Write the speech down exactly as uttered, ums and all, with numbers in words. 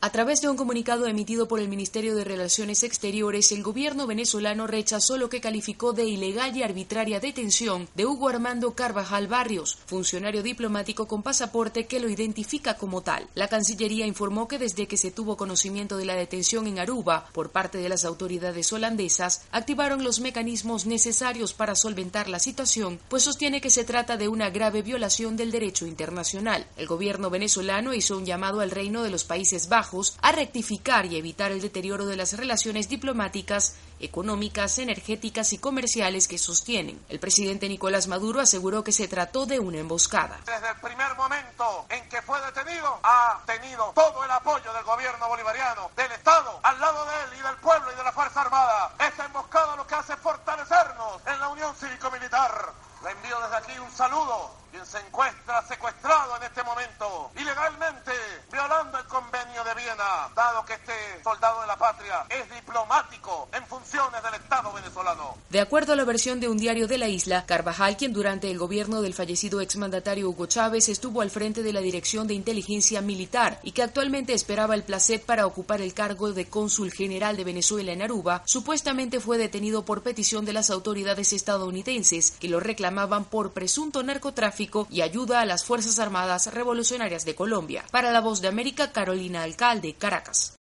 A través de un comunicado emitido por el Ministerio de Relaciones Exteriores, el gobierno venezolano rechazó lo que calificó de ilegal y arbitraria detención de Hugo Armando Carvajal Barrios, funcionario diplomático con pasaporte que lo identifica como tal. La Cancillería informó que desde que se tuvo conocimiento de la detención en Aruba por parte de las autoridades holandesas, activaron los mecanismos necesarios para solventar la situación, pues sostiene que se trata de una grave violación del derecho internacional. El gobierno venezolano hizo un llamado al Reino de los Países Bajos a rectificar y evitar el deterioro de las relaciones diplomáticas, económicas, energéticas y comerciales que sostienen. El presidente Nicolás Maduro aseguró que se trató de una emboscada. Desde el primer momento en que fue detenido, ha tenido todo el apoyo del gobierno bolivariano, del Estado, al lado de él y del pueblo y de la Fuerza Armada. Esta emboscada lo que hace es fortalecernos en la unión cívico-militar. Le envío desde aquí un saludo, quien se encuentra secuestrado en este momento, ilegalmente violando el convenio de Viena, dado que este soldado de la patria es diplomático en funciones del Estado venezolano. De acuerdo a la versión de un diario de la isla, Carvajal, quien durante el gobierno del fallecido exmandatario Hugo Chávez estuvo al frente de la Dirección de Inteligencia Militar y que actualmente esperaba el placet para ocupar el cargo de cónsul general de Venezuela en Aruba, supuestamente fue detenido por petición de las autoridades estadounidenses que lo reclamaban por presunto narcotráfico y ayuda a las Fuerzas Armadas Revolucionarias de Colombia. Para La Voz de América, Carolina Alcalde, Caracas.